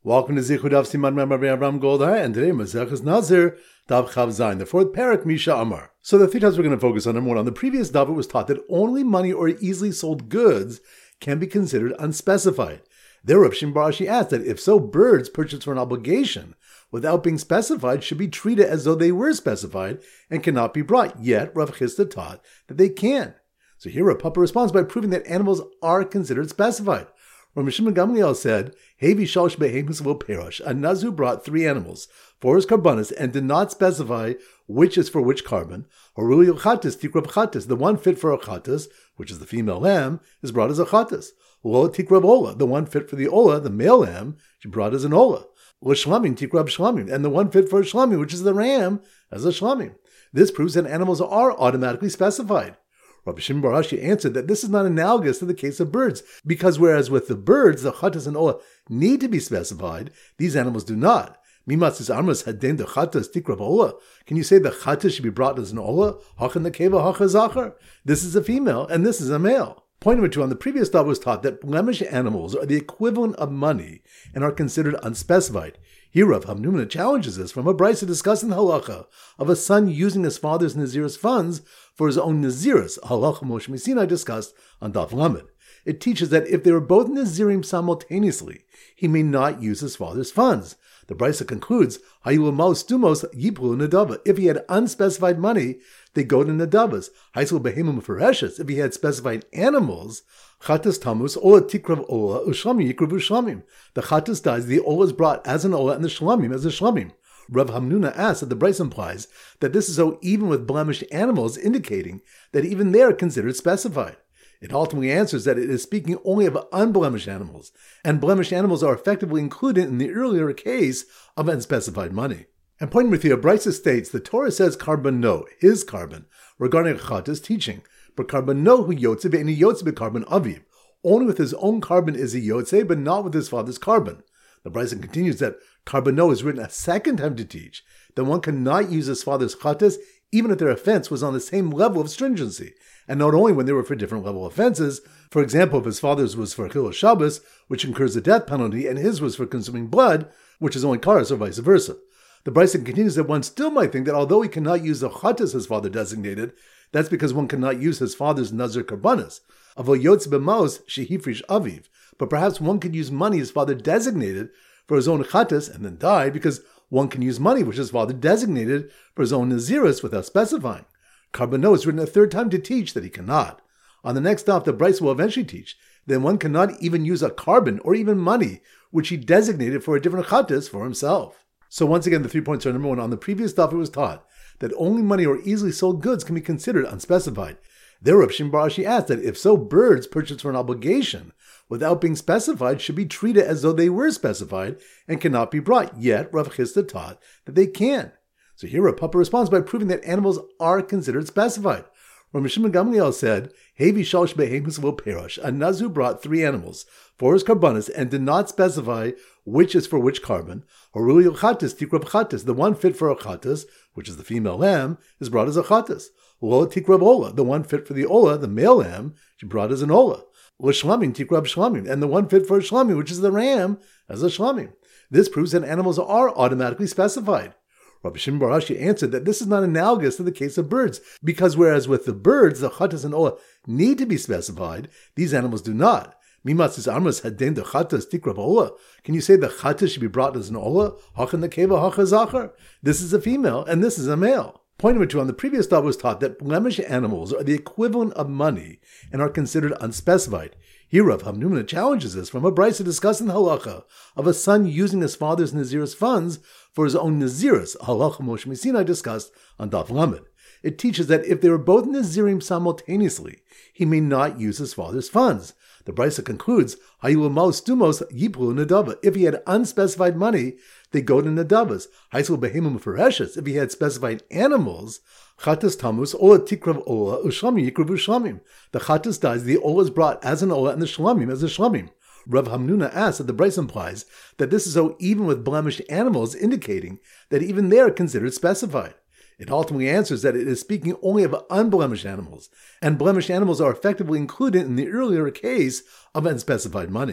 Welcome to Zichud of Siman Memar Avram Goldar, and today Maseches Nazir, Daf Chav Zayin, the fourth parak, Misha Amar. So the three times we're going to focus on number one. On the previous Daf, it was taught that only money or easily sold goods can be considered unspecified. There, Rav Shimon bar Ashi asked that if so, birds purchased for an obligation without being specified should be treated as though they were specified and cannot be brought. Yet Rav Chisda taught that they can. So here Rav Papa responds by proving that animals are considered specified. Rav Shimon Gamliel said, Hevi shalosh behemoths lo perosh. A Nazir brought three animals for his karbanis and did not specify which is for which carbon. Haruli chatas tikrab chatas. The one fit for a chatas, which is the female lamb, is brought as a chatas. Lo tikrab ola. The one fit for the ola, the male lamb, she brought as an ola. Lo shlamim tikrab shlamim. And the one fit for a shlamim, which is the ram, as a shlamim. This proves that animals are automatically specified. Rabbi Shimon bar Ashi answered that this is not analogous to the case of birds, because whereas with the birds, the chatas and ola need to be specified, these animals do not. Mimatzis armas hadin the chatas tikrav ola. Can you say the chatas should be brought as an ola? Hachan the keva hacha zachar. This is a female and this is a male. Point number two, on the previous thought was taught that blemished animals are the equivalent of money and are considered unspecified. Here Rav Hamnuna challenges this from a brisa discussing the halacha of a son using his father's Nazirus funds for his own Nazirus, a halacha Moshe Messina discussed on Daf Lamed. It teaches that if they were both Nazirim simultaneously, he may not use his father's funds. The brisa concludes, Hayulamos stumos yiplu nadava. If he had unspecified money, they go to nadavas. Haisul behemum fereshes. If he had specified animals, chatas tamus ola tikrav ola ushlamim yikrav ushlamim. The chatas dies, the ola is brought as an ola, and the shlamim as a shlamim. Rav Hamnuna asks that the brisa implies that this is so even with blemished animals, indicating that even they are considered specified. It ultimately answers that it is speaking only of unblemished animals, and blemished animals are effectively included in the earlier case of unspecified money. And point number three, a brisa states the Torah says carbon no, his carbon, regarding a chatas teaching, but carbon no hu yotze ve'eni yotze be'carbon aviv. Only with his own carbon is he yotze, but not with his father's carbon. The brisa continues that carbon no is written a second time to teach that one cannot use his father's chatas even if their offense was on the same level of stringency, and not only when they were for different level offenses. For example, if his father's was for Chilul Shabbos, which incurs a death penalty, and his was for consuming blood, which is only karas, or vice versa. The brisa continues that one still might think that although he cannot use the chatas his father designated, that's because one cannot use his father's nazir karbanas. Avo yotz b'maos shehifrish aviv. But perhaps one could use money his father designated for his own chatas and then die, because one can use money which his father designated for his own nazirus without specifying. Carbon no is written a third time to teach that he cannot. On the next stop, the brisa will eventually teach that one cannot even use a carbon or even money which he designated for a different chatas for himself. So once again, the 3 points are: number one, on the previous stop it was taught that only money or easily sold goods can be considered unspecified. There Rav Shimon bar Ashi asked that if so, birds purchased for an obligation without being specified should be treated as though they were specified and cannot be brought. Yet Rav Chisda taught that they can. So here Rav Papa responds by proving that animals are considered specified. Rav Shimon Gamliel said, Hevi shalosh behemoths lo perosh. A Nazir brought three animals for his karbanis and did not specify which is for which carbon. Haruli chatas tikrab chatas. The one fit for a chatas, which is the female lamb, is brought as a chatas. Lo tikrab ola. The one fit for the ola, the male lamb, she brought as an ola. Lo shlamim tikrab shlamim. And the one fit for a shlamim, which is the ram, as a shlamim. This proves that animals are automatically specified. Rabbi Shimon bar Ashi answered that this is not analogous to the case of birds, because whereas with the birds, the chatas and ola need to be specified, these animals do not. Mimatzis armas hadin the chatas tikrav ola. Can you say the chatas should be brought as an ola? Hachan the keva hacha zachar. This is a female and this is a male. Point number two, on the previous thought was taught that blemished animals are the equivalent of money and are considered unspecified. Here Rav Hamnuna challenges this from a brisa discussing the halacha of a son using his father's Nazirus funds for his own Nazirus, a halacha Moshe Messina discussed on Daf Lamed. It teaches that if they were both Nazirim simultaneously, he may not use his father's funds. The brisa concludes, Hayulamos stumos yiplu nadava. If he had unspecified money, they go to nadavas. Haisul behemum fereshes. If he had specified animals, chatas tamus ola tikrav ola ushlamim yikrav ushlamim. The chatas dies, the ola is brought as an ola, and the shlamim as a shlamim. Rav Hamnuna asks that the brisa implies that this is so even with blemished animals, indicating that even they are considered specified. It ultimately answers that it is speaking only of unblemished animals, and blemished animals are effectively included in the earlier case of unspecified money.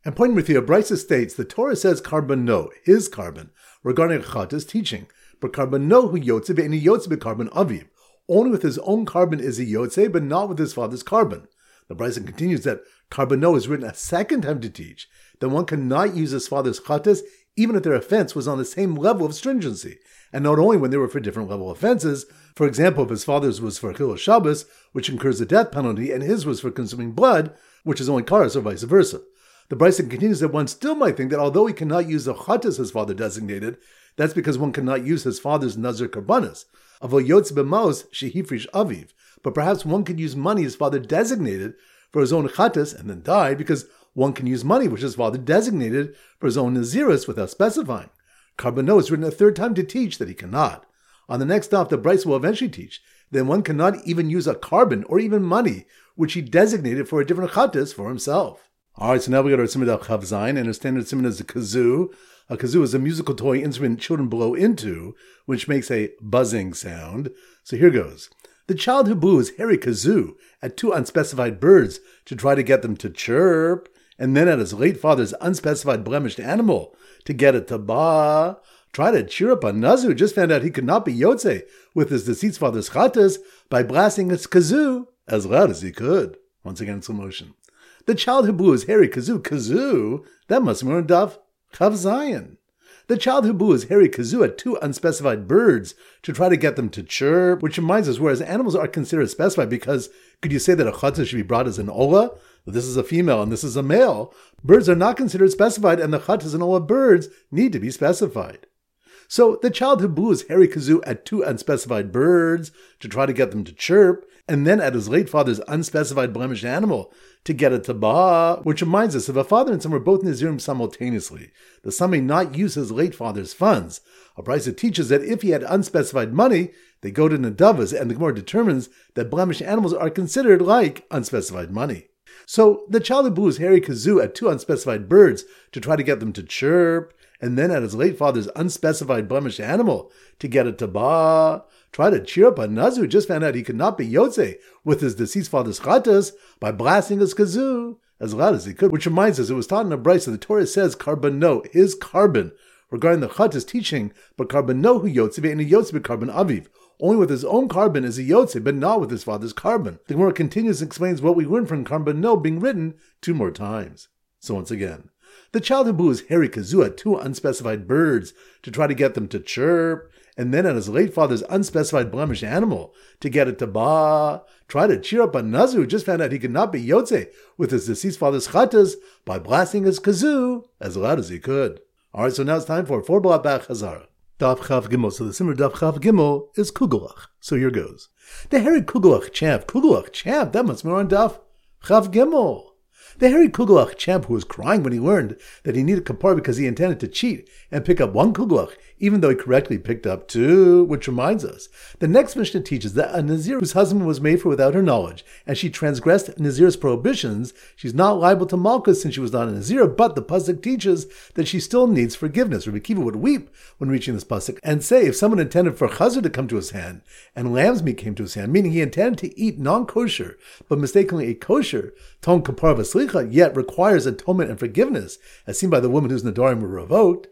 And pointing with you, Brisa states, the Torah says karbono, his carbon, regarding Chattas teaching, but karbono hu yotze ve'eni yotze be'karban aviv. Only with his own carbon is he yotze, but not with his father's carbon. The Brisa continues that karbono is written a second time to teach that one cannot use his father's Chattas even if their offense was on the same level of stringency, and not only when they were for different level offenses. For example, if his father's was for Chilul Shabbos, which incurs the death penalty, and his was for consuming blood, which is only karas, or vice versa. The Brisa continues that one still might think that although he cannot use the Chattas his father designated, that's because one cannot use his father's Nazir Karbanis. Avo yotz b'maos shehifrish aviv. But perhaps one could use money his father designated for his own Chattas and then die, because one can use money which his father designated for his own Naziris without specifying. Karbono is written a third time to teach that he cannot. On the next stop, the Brisa will eventually teach that one cannot even use a carbon or even money which he designated for a different Chattas for himself. Alright, so now we got our Simon Chav Zayin, and our standard Simon is a kazoo. A kazoo is a musical toy instrument children blow into, which makes a buzzing sound. So here goes. The child who blew his hairy kazoo at two unspecified birds to try to get them to chirp, and then at his late father's unspecified blemished animal to get it to ba. Try to cheer up a Nazu who just found out he could not be Yotze with his deceased father's Chattas by blasting his kazoo as loud as he could. Once again in slow motion. The child who blew his hairy kazoo, that must be on Daf Chav Zayin. The child who blew his hairy kazoo at two unspecified birds to try to get them to chirp, which reminds us, whereas animals are considered specified because could you say that a Chattas should be brought as an Ola? This is a female and this is a male. Birds are not considered specified, and the Chattas and Ola birds need to be specified. So the child who blew his hairy kazoo at two unspecified birds to try to get them to chirp, and then at his late father's unspecified blemished animal to get it to ba, which reminds us if a father and son were both Nazirim simultaneously, the son may not use his late father's funds. A Brisa teaches that if he had unspecified money, they go to Nadavas, and the Gemara determines that blemished animals are considered like unspecified money. So the child who blew his hairy kazoo at two unspecified birds to try to get them to chirp, and then at his late father's unspecified blemished animal to get it to ba, try to cheer up a Nazu who just found out he could not be Yotze with his deceased father's Chattas by blasting his kazoo as loud as he could, which reminds us it was taught in a Brisa. The Torah says karbono, his carbon, regarding the Chattas teaching, but karbono hu Yotze ve'eni Yotze be'karban aviv. Only with his own carbon is he Yotze, but not with his father's carbon. The Gemara continues and explains what we learned from karbono being written two more times. So once again, the child who blew his hairy kazoo at two unspecified birds to try to get them to chirp, and then at his late father's unspecified blemished animal to get it to ba, try to cheer up a Nazu who just found out he could not be Yotze with his deceased father's Chattas by blasting his kazoo as loud as he could. Alright, so now it's time for 4 Blat Bach Chazara. Daf Chav Gimel. So the Simmer Daf Chav Gimel is Kugelach. So here goes. The hairy Kugelach champ, that must be on Daf Chav Gimel. The hairy Kugelach champ who was crying when he learned that he needed kapar because he intended to cheat and pick up one Kugelach, even though he correctly picked up two, which reminds us, the next Mishnah teaches that a Nazir whose husband was made for without her knowledge, and she transgressed Nazir's prohibitions, she's not liable to Malchus since she was not a Nazir, but the Pasuk teaches that she still needs forgiveness. Rabbi Kiva would weep when reaching this Pasuk and say if someone intended for Chazar to come to his hand, and lamb's meat came to his hand, meaning he intended to eat non-kosher, but mistakenly ate kosher, Ton Kapar Vaslicha, yet requires atonement and forgiveness, as seen by the woman whose Nadarim were revoked,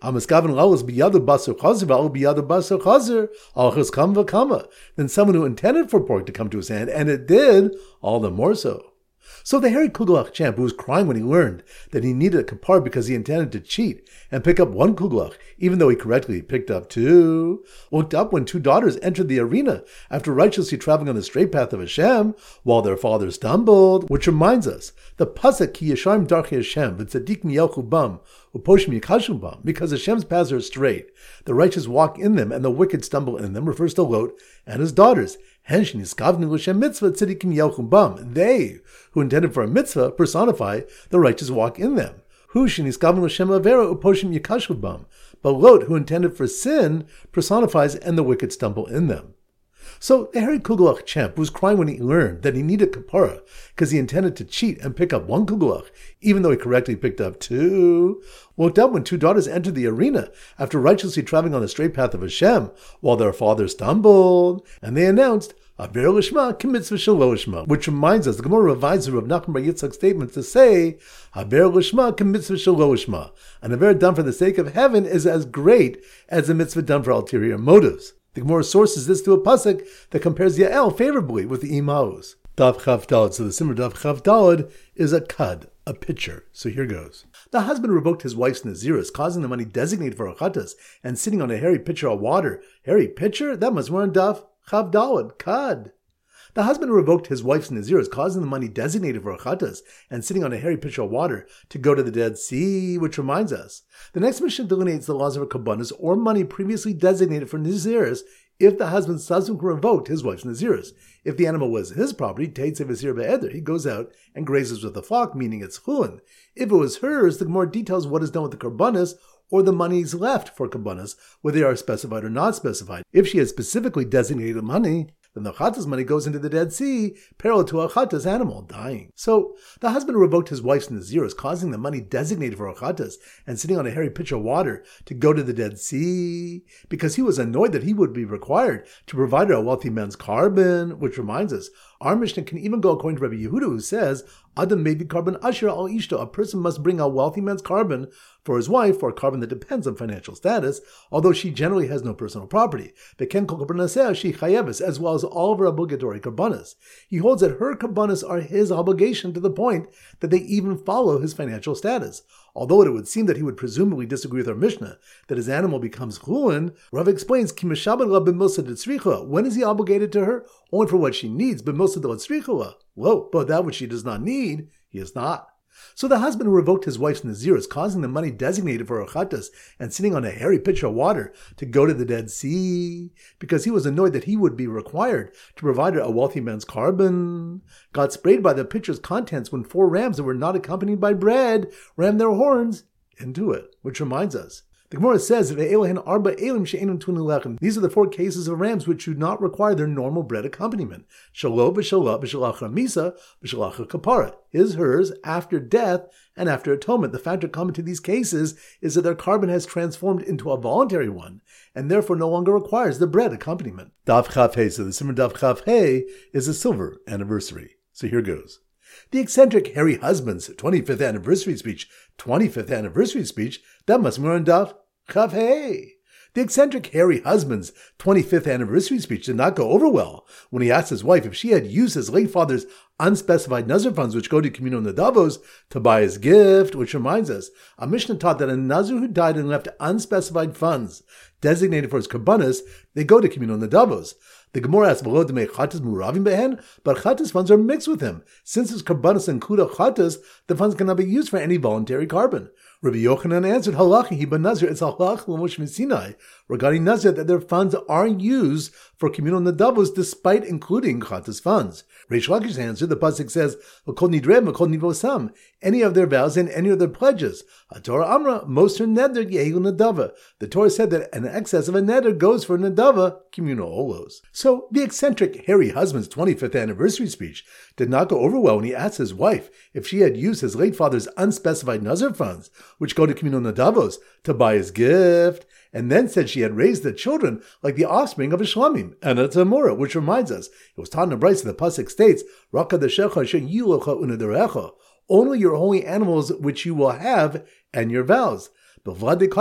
then someone who intended for pork to come to his hand, and it did, all the more so. So the hairy Kugelach champ, who was crying when he learned that he needed a kapar because he intended to cheat and pick up one Kugelach, even though he correctly picked up two, looked up when two daughters entered the arena after righteously traveling on the straight path of Hashem, while their father stumbled, which reminds us, the pasuk ki yesharim darchei Hashem v'tzadikim yelchu bam uposhim yikashu bam, because Hashem's paths are straight, the righteous walk in them and the wicked stumble in them, refers to Lot and his daughters. They, who intended for a mitzvah, personify the righteous walk in them. But Lot, who intended for sin, personifies and the wicked stumble in them. So the hairy Kugelach champ was crying when he learned that he needed kapara because he intended to cheat and pick up one Kugelach, even though he correctly picked up two. Woke up when two daughters entered the arena after righteously traveling on the straight path of Hashem, while their father stumbled, and they announced, Aver Lishma Kimitzvah Shelo Lishma, which reminds us, the Gemara revises Rav Nachman bar Yitzchak's statement to say, Aver Lishma Kimitzvah Shelo Lishma. An aver done for the sake of heaven is as great as a mitzvah done for ulterior motives. The Gemara sources this to a pasuk that compares Yael favorably with the Imaus. Daf Chav Daled. So the Simmer Daf Chav Daled is a kad, a pitcher. So here goes. The husband revoked his wife's Naziris, causing the money designated for a chattas, and sitting on a hairy pitcher of water. Hairy pitcher? That must be on Daf Chav Daled, kad. The husband revoked his wife's Naziris, causing the money designated for a chattas, and sitting on a hairy pitcher of water to go to the Dead Sea, which reminds us. The next mission delineates the laws of a kabbanis or money previously designated for Naziris if the husband subsequently revoked his wife's Naziris. If the animal was his property, Teitze V'Sir Be'eder, he goes out and grazes with the flock, meaning it's chulin. If it was hers, the Gemara details what is done with the karbanis or the monies left for karbanis, whether they are specified or not specified. If she has specifically designated money, then the chattas money goes into the Dead Sea, parallel to a chattas animal dying. So the husband revoked his wife's Naziris, causing the money designated for a chattas and sitting on a hairy pitcher of water to go to the Dead Sea, because he was annoyed that he would be required to provide her a wealthy man's carbon, which reminds us, our Mishnah can even go according to Rabbi Yehuda, who says, Adam may be carbon asher al ishto, a person must bring a wealthy man's carbon for his wife, for a carbon that depends on financial status, although she generally has no personal property. V'ken kol karbanaseh she chayeves, as well as all of her obligatory karbanas. He holds that her karbanas are his obligation to the point that they even follow his financial status. Although it would seem that he would presumably disagree with our Mishnah, that his animal becomes chulin, Rav explains, Ki meshaber la b'milsa detzricha. When is he obligated to her? Only for what she needs, b'milsa detzricha. Whoa, but that which she does not need, he is not. So the husband revoked his wife's Naziris, causing the money designated for her chattas and sitting on a hairy pitcher of water to go to the Dead Sea, because he was annoyed that he would be required to provide her a wealthy man's carbon. Got sprayed by the pitcher's contents when 4 rams that were not accompanied by bread rammed their horns into it, which reminds us. The Gemara says, these are the 4 cases of rams which do not require their normal bread accompaniment. Shalo, b'shalah, b'shalach ramisa, b'shalach kapara. His, hers, after death, and after atonement. The factor common to these cases is that their carbon has transformed into a voluntary one, and therefore no longer requires the bread accompaniment. Daf Chaf He, so the Simmer Daf Chaf He is a silver anniversary. So here goes. The eccentric hairy husband's 25th anniversary speech, that must be on Daf Chav He. The eccentric hairy husband's 25th anniversary speech did not go over well when he asked his wife if she had used his late father's unspecified Nazir funds, which go to communal nadavos, to buy his gift, which reminds us, a Mishnah taught that a Nazir who died and left unspecified funds designated for his karbanis, they go to communal nadavos. The Gemara asks, below to make chattas muravim behen, but chattas funds are mixed with him. Since his karbanis include a chattas, the funds cannot be used for any voluntary carbon. Rabbi Yochanan answered, halachi hi ben-nazir, it's halach l'mosh misinai, regarding nazir that their funds are used for communal nadavos despite including chattas funds. Reish Lakish answered, the pasuk says, v'kol nidrem, v'kol nivosam, any of their vows and any of their pledges. HaTorah Amra, moser neder yehilu nadava. The Torah said that an excess of a neder goes for nadava, communal olos. So the eccentric hairy husband's 25th anniversary speech did not go over well when he asked his wife if she had used his late father's unspecified nazir funds, which go to communal nadavos, to buy his gift, and then said she had raised the children like the offspring of a shlamim, and a tamura, which reminds us, it was taught in the Brisa, the pasuk states, Rakadashecha sheyilocha unaderecha, only your holy animals which you will have, and your vows. The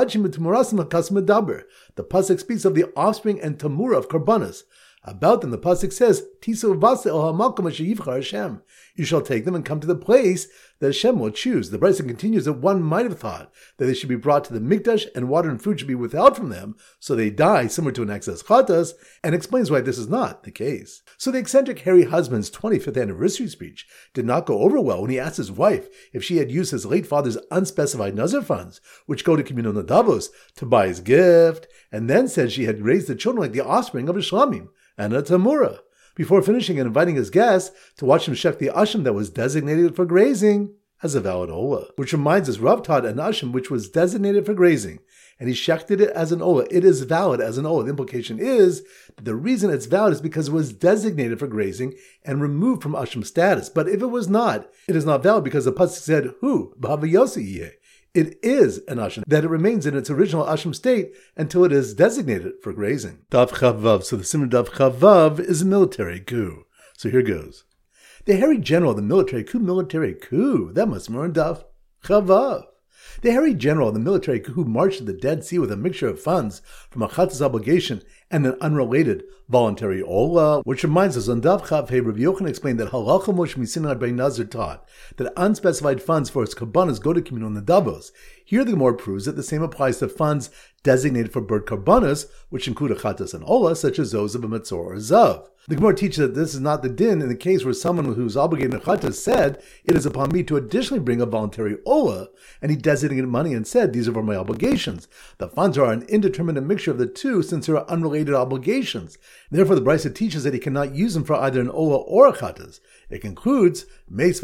pasuk speaks of the offspring and tamura of karbanas. About them, the pasuk says, "Tisu vase el hamalkom asher yivchar Hashem." You shall take them and come to the place that Hashem will choose. The Brisa continues that one might have thought that they should be brought to the mikdash and water and food should be withheld from them, so they die, similar to an excess chatas, and explains why this is not the case. So the eccentric hairy husband's 25th anniversary speech did not go over well when he asked his wife if she had used his late father's unspecified nazir funds, which go to communal nadavos, to buy his gift, and then said she had raised the children like the offspring of a shlamim and a tamura, before finishing and inviting his guests to watch him shech the asham that was designated for grazing as a valid olah. Which reminds us, Rav taught an asham which was designated for grazing, and he shechted it as an olah. It is valid as an olah. The implication is that the reason it's valid is because it was designated for grazing and removed from asham status. But if it was not, it is not valid because the pasuk said, "Hu b'havayosi yeh." It is an asham, that it remains in its original asham state until it is designated for grazing. Dav Chavav. So the Simon Dav Chavav is a military coup. So here goes. The hairy general of the military coup, that must be more in Dav Chavav. The hairy general of the military coup marched to the Dead Sea with a mixture of funds from a chatas obligation and an unrelated voluntary ola, which reminds us on Dav Chav Hey, Rabbi Yochanan explained that Halacha Moshe Misinai by Nazir taught that unspecified funds for its karbanos go to communal nedavos. Here the Gemara proves that the same applies to funds designated for bird karbanos, which include a chatas and ola, such as those of a metzor or zav. The Gemara teaches that this is not the din in the case where someone who is obligated in chatas said, "It is upon me to additionally bring a voluntary ola," and he designated money and said, "These are for my obligations." The funds are an indeterminate mixture of the two since they are unrelated obligations. Therefore, the Brisa teaches that he cannot use them for either an ola or a chatas. It concludes, if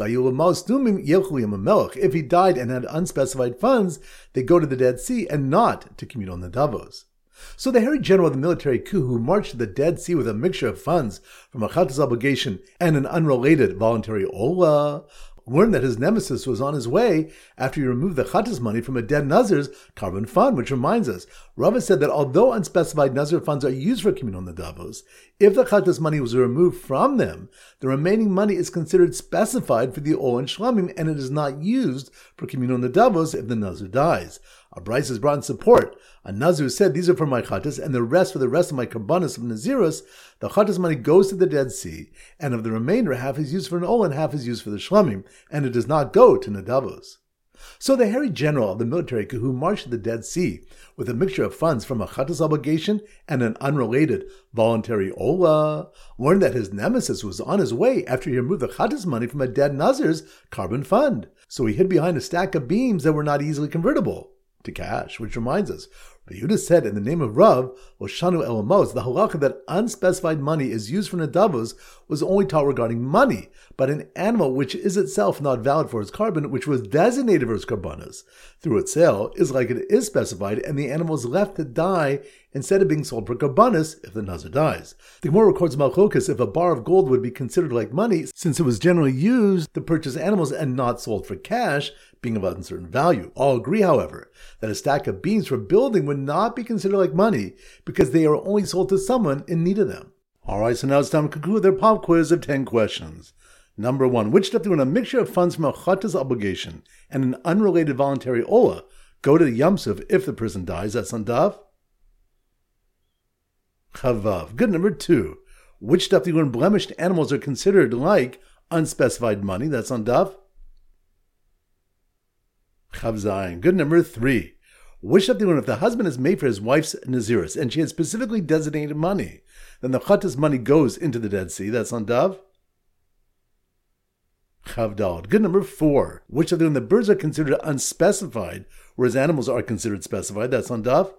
he died and had unspecified funds, they go to the Dead Sea and not to communal nedavos. So the hairy general of the military coup who marched to the Dead Sea with a mixture of funds from a chatas obligation and an unrelated voluntary ola learned that his nemesis was on his way after he removed the chatas money from a dead nazir's carbon fund, which reminds us, Rava said that although unspecified nazir funds are used for communal nedavos, if the chatas money was removed from them, the remaining money is considered specified for the ol and shlamim, and it is not used for communal nedavos if the nazir dies. A Brisa is brought in support. A nazir said, "These are for my chatas, and the rest for the rest of my karbanos of nazirus." The chatas money goes to the Dead Sea, and of the remainder, half is used for an ol and half is used for the shlamim, and it does not go to nedavos. So the hairy general of the military coup who marched to the Dead Sea with a mixture of funds from a chatas obligation and an unrelated voluntary ola learned that his nemesis was on his way after he removed the chatas money from a dead nazir's carbon fund. So he hid behind a stack of beams that were not easily convertible to cash, which reminds us, Yehuda said in the name of Rav, Oshanu Elamos, the halacha that unspecified money is used for nedavos was only taught regarding money, but an animal which is itself not valid for its carbon, which was designated for its karbanos, through its sale, is like it is specified, and the animal is left to die instead of being sold for karbanos if the nazir dies. The Gemara records Malchokas if a bar of gold would be considered like money, since it was generally used to purchase animals and not sold for cash, being of uncertain value. All agree, however, that a stack of beams for building would not be considered like money because they are only sold to someone in need of them. Alright, so now it's time to conclude their pop quiz of 10 questions. Number 1. Which step when a mixture of funds from a chatas obligation and an unrelated voluntary ola go to the yamsuf if the person dies? That's on Dav Chavav. Good. Number 2. Which step when blemished animals are considered like unspecified money? That's on Dav Chav Zayin. Good. Number 3. Which step if the husband is made for his wife's nazirus and she had specifically designated money, then the chatas money goes into the Dead Sea? That's on Dav Chav Daled. Good. Number 4. Which of when the birds are considered unspecified, whereas animals are considered specified? That's on Dav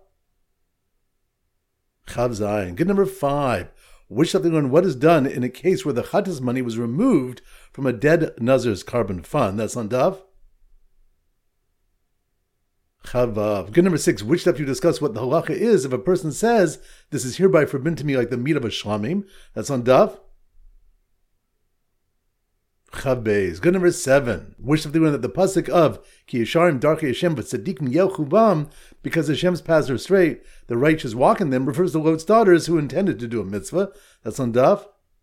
Chav Zayin. Good. Number 5. Which of when what is done in a case where the chatas money was removed from a dead nazir's carbon fund? That's on Dav Chavav. Good. Number 6. Which step you discuss what the halacha is if a person says, "This is hereby forbidden to me like the meat of a shlamim"? That's on Dav Chav Beis. Good. Number 7. Which step that the pasuk of Ki Yesharim Darkei Hashem but Tzadikim Yelchu Bam, because Hashem's paths are straight, the righteous walk in them, refers to Lot's daughters who intended to do a mitzvah? That's on Dav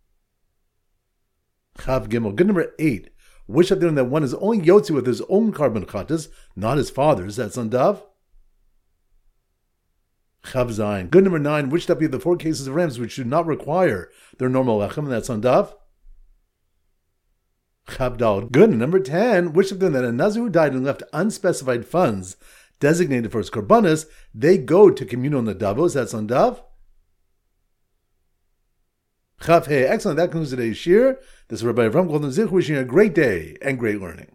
Chav Gimel. Good. Number 8. Which of them that one is only yotzi with his own carbon chatas, not his father's? That's on Dav Chav Zayin. Good. Number 9. Which of the 4 cases of rams which do not require their normal lechem? That's on Dav Chav Daled. Good. Number 10. Which of them that a nazir who died and left unspecified funds designated for his karbanos, they go to communal nedavos? That's on Dav Chav Hey. Excellent. That concludes today's shir. This is Rabbi Avram Golden Zich wishing you a great day and great learning.